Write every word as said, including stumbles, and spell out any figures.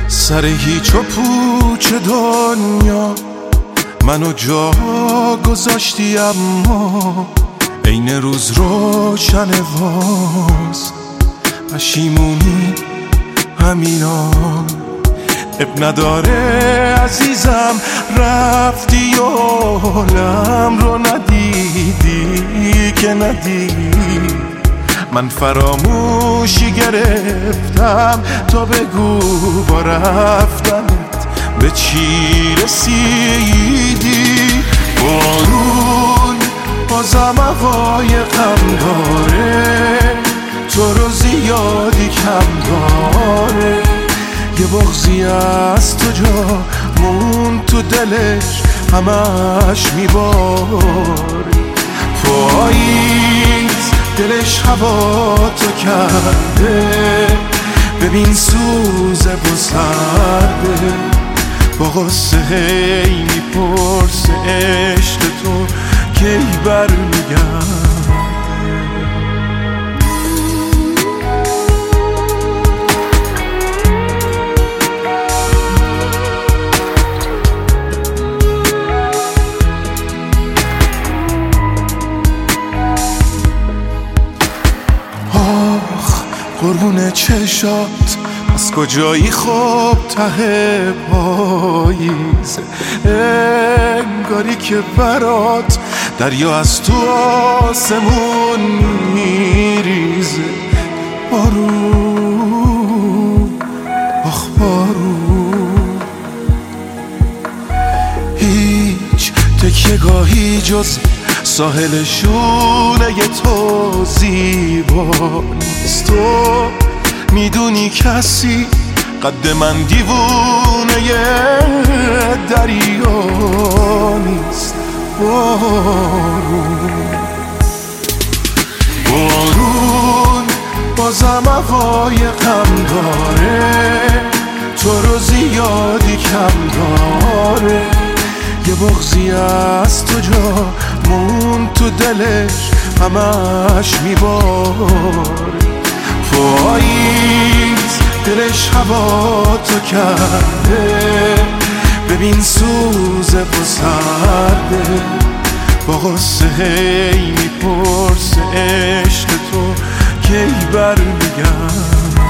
سر هیچ و پوچ دنیا منو جا گذاشتی، اما عین روز روشن واز پشیمونی همینا. اب نداره عزیزم رفتی و حالم رو ندیدی که ندیدی. من فراموشی گرفتم تا بگو با رفتنت به چی رسیدی. بارون بازم هوای غم داره، تو رو زیادی کم داره. یه بغضی از تو جا مون تو دلش همش میباره. پاییز دلش هوا تو کرده، ببین سوزه و سرده. با غصه هی میپرسه عشق تو کی برمیگرده. قربون چشات از کجایی خوب ته پاییزه، انگاری که برات دریا از تو آسمون میریزه. بارون آخ بارون، هیچ تکیه‌گاهی جز ساحل شونه تو زیبا نیست. تو میدونی کسی قد من دیوونه دریا نیست. بارون بارون بازم هوای غم داره، تو رو زیادی کم داره. یه بغضی از تو جا مون تو دلش همش میباره. پاییز دلش هوا تو کرده، ببین سوزه و سرده. با غصه هی میپرسه عشق تو کی برمیگرده.